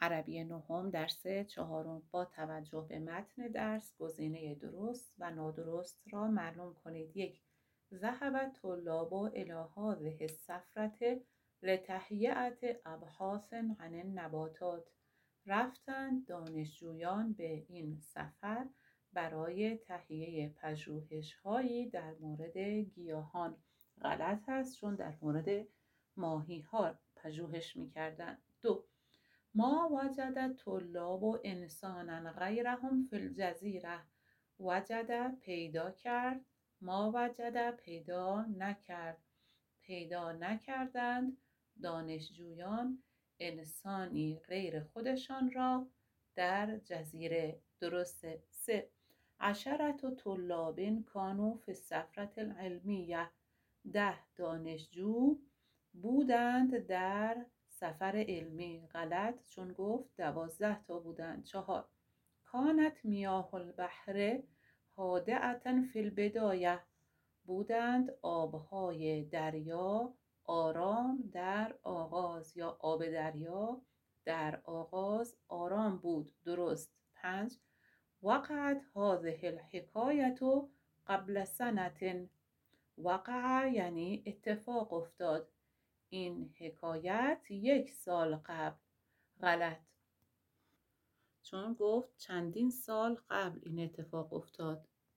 عربی نهم درس چهارم. با توجه به متن درس گزینه درست و نادرست را معلوم کنید. 1. ذهب طلاب الی هذه السفرة لتهیئة ابحاث عن النباتات. رفتند دانشجویان به این سفر برای تهیه پژوهش‌هایی در مورد گیاهان. غلط است، چون در مورد ماهی‌ها پژوهش می‌کردند. 2. ما وجد طلاب انسانا غیرهم فی الجزیره. وجد پیدا کرد، ما وجد پیدا نکرد. پیدا نکردند دانشجویان انسانی غیر خودشان را در جزیره. درسته. 3. 10 طلاب کانوا فی السفرة العلمیه. 10 دانشجو بودند در سفر علمی. غلط، چون گفت 12 تا بودند. 4. کانت میاه البحر هادئة فی البدایه. بودند آبهای دریا آرام در آغاز، یا آب دریا در آغاز آرام بود. درست. 5. وقعت هذه الحکایة قبل سنة. وقع یعنی اتفاق افتاد. این حکایت 1 سال قبل. غلط، چون گفت چندین سال قبل این اتفاق افتاد.